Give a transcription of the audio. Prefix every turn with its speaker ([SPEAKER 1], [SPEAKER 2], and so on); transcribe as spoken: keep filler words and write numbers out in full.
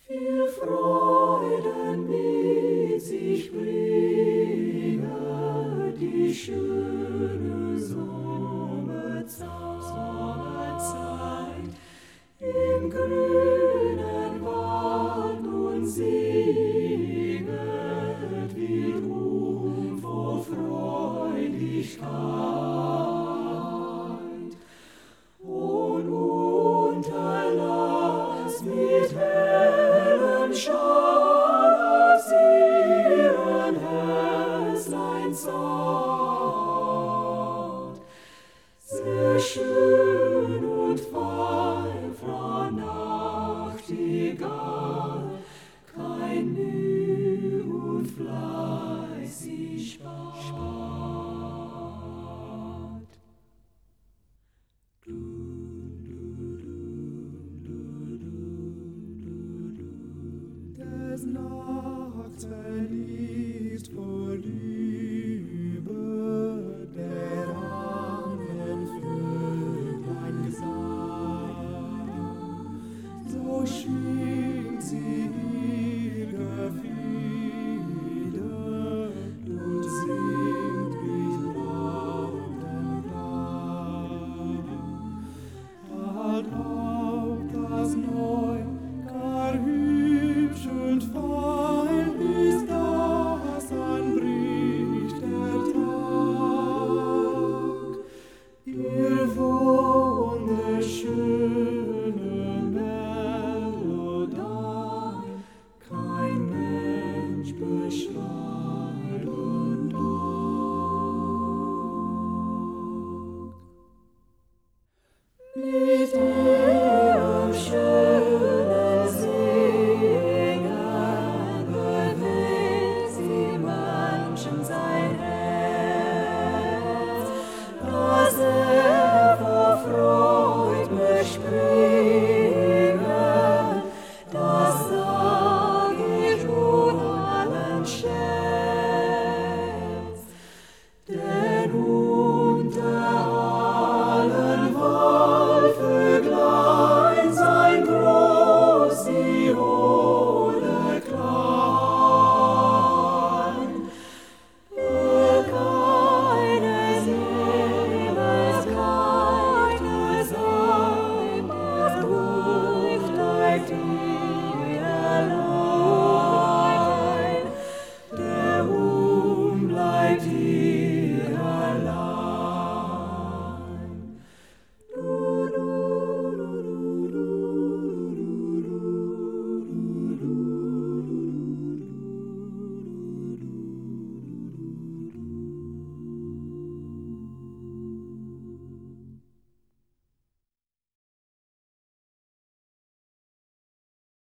[SPEAKER 1] viel Freuden mit sich bringe die schöne Sommerzeit. Sommerzeit im grünen Wald nun singet wild Ruhm vor Freudigkeit. Und unterlass mit hellem Schein aus ihren Häuslein zart, sehr schön und fein, Frau Nachtigall, kein Müh und Fleiß sie spart. Des Nachtsein ist vorüber, der armen Vöglein Gesang, so schön